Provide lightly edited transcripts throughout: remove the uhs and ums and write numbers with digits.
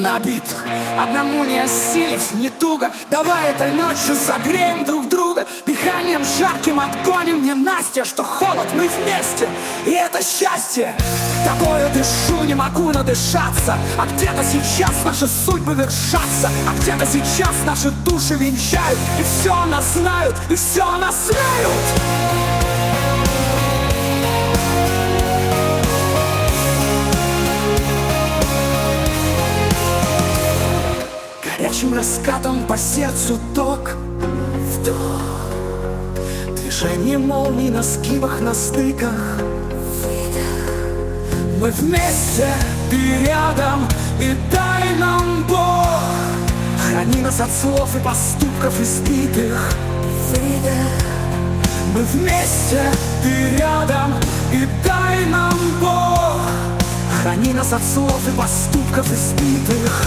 набитых. Одному не осилить, не туго. Давай этой ночью согреем друг друга. Дыханием жарким отгоним ненастье, что холод мы вместе, и это счастье. Тобою дышу, не могу надышаться. А где-то сейчас наши судьбы вершатся. А где-то сейчас наши души венчают. И все о нас знают, и все о нас знают. Горячим раскатом по сердцу ток, вдох. Движение молний на сгибах, на стыках, выдох. Мы вместе, ты рядом, и дай нам Бог. Храни нас от слов и поступков избитых, выдох. Мы вместе, ты рядом, и дай нам Бог. Храни нас от слов и поступков избитых.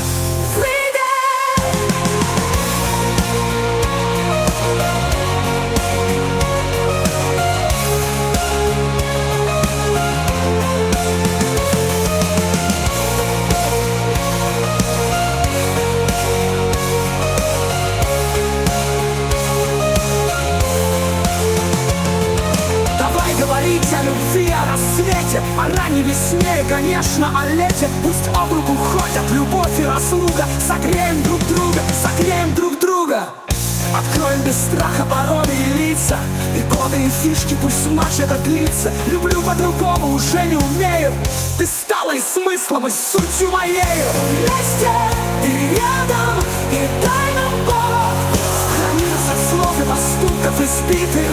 Говорить о любви, о рассвете, о ранней весне и, конечно, о лете. Пусть об руку ходят любовь и разлука. Согреем друг друга, согреем друг друга. Откроем без страха породы и лица. И коды, и фишки, пусть матч этот длится. Люблю по-другому, уже не умею. Ты стала и смыслом, и сутью моею. Вместе и рядом, и дай нам Бог. Храни нас от слов и поступков избитых.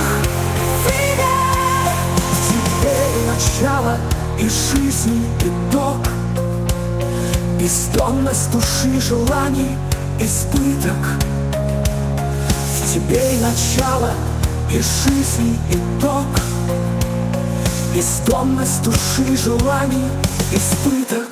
Начало и жизни итог. Бездонность души, желаний, избыток. В тебе и начало и жизни итог. Бездонность души, желаний, избыток.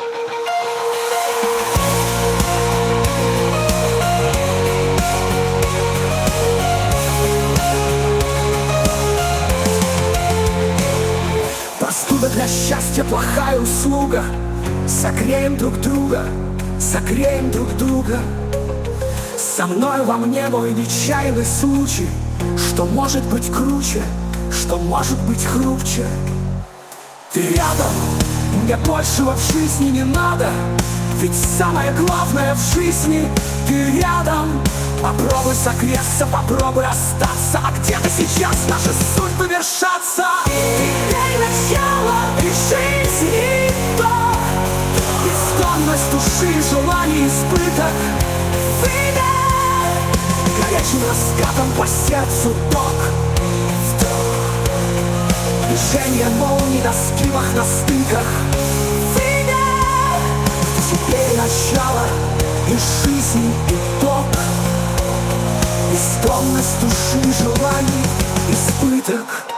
Простуда для счастья, плохая услуга. Согреем друг друга, согреем друг друга. Со мной во мне мой нечаянный случай. Что может быть круче, что может быть хрупче. Ты рядом, мне большего в жизни не надо. Ведь самое главное в жизни — ты рядом. Попробуй согреться, попробуй остаться. А где-то сейчас наши судьбы вершатся. Дай начало и жизни итог. Бездонность души, желаний, избыток. Выдох. Горячим раскатом по сердцу ток, вдох. Движение молний на сгибах, на стыках. Выдох. Теперь начало и жизни итог. Бездонность души, желаний, избыток.